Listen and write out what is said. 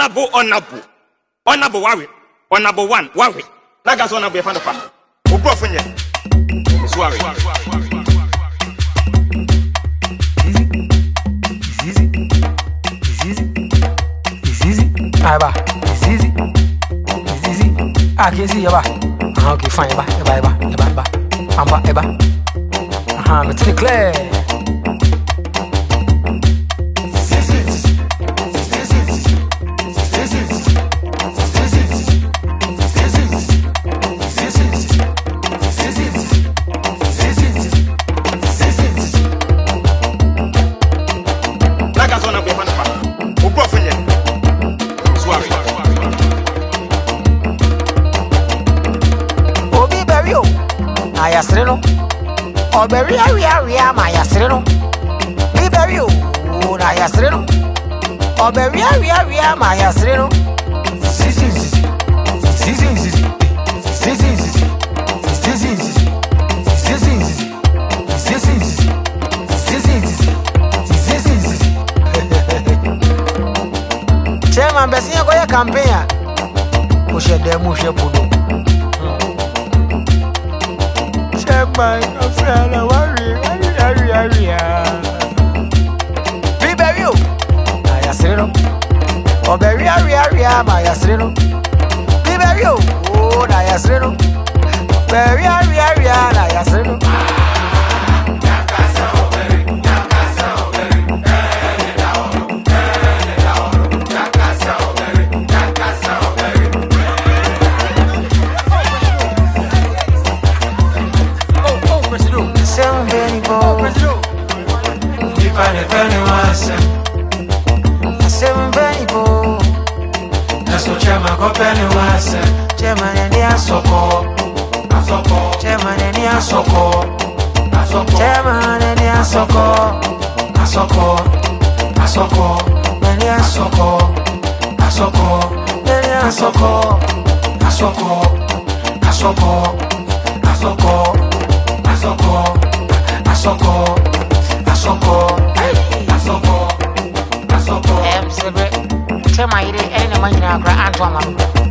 Honorable Warwick. Honorable one, Warwick. Nagas honorable Fanopa. Oprofunye. Warwick. It's easy. Aba. It's easy. I can see Aba. Okay, fine. Aba. Aba. I'm clear. Ayasreno Oberi area my yasreno Liberio na yasreno Oberi area my yasreno Chairman Bessia go your campaign Mushe demu shepudo My friend, worry. Biberio, Ayasreno. Oberi area, my Yasreno. Biberio, oh, Ayasreno. Beri area, Ayasreno. Chairman and Asoko. Chairman, you didn't any money now, Grant Antoine.